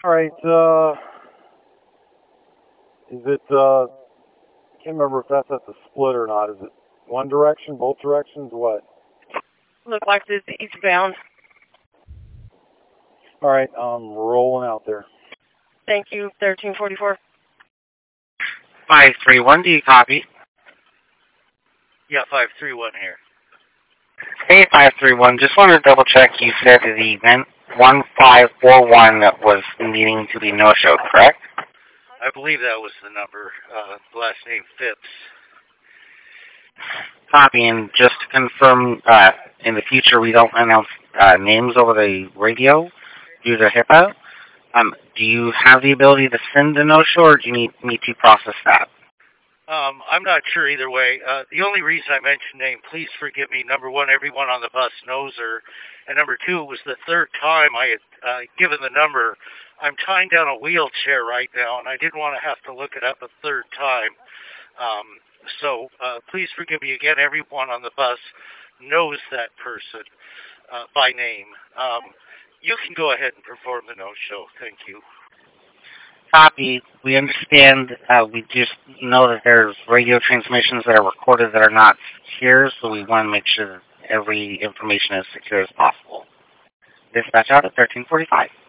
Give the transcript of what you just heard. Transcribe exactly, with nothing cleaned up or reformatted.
All right. Uh, is it? Uh, I can't remember if that's at the split or not. Is it one direction, both directions, what? Look like it's eastbound. All right. I'm rolling out there. Thank you. Thirteen forty-four. Five three one. Do you copy? Yeah, five three one here. Hey, five three one. Just wanted to double check. You said the event one five four one was needing to be no-show, correct? I believe that was the number. Uh, last name Phipps. Copy. And just to confirm, uh, in the future we don't announce uh, names over the radio due to HIPAA. Um, do you have the ability to send a no-show, or do you need me to process that? Um, I'm not sure either way. Uh, the only reason I mentioned name, please forgive me. Number one, everyone on the bus knows her. And number two, it was the third time I had uh, given the number. I'm tying down a wheelchair right now, and I didn't want to have to look it up a third time. Um, so uh, please forgive me again. Everyone on the bus knows that person uh, by name. Um, you can go ahead and perform the no-show. Thank you. Copy. We understand. Uh, we just know that there's radio transmissions that are recorded that are not secure, so we want to make sure that every information is secure as possible. Dispatch out at thirteen forty-five.